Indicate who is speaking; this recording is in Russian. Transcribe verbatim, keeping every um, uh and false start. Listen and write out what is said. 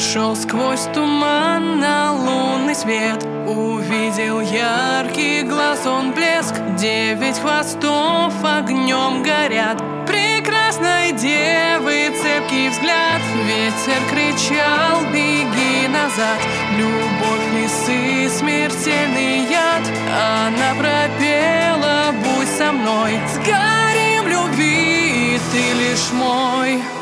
Speaker 1: Шел сквозь туман на лунный свет, увидел яркий глаз, он блеск. Девять хвостов огнем горят, прекрасной девы цепкий взгляд. Ветер кричал: беги назад, любовь лисы, смертельный яд. Она пропела: будь со мной, сгорим в любви, ты лишь мой.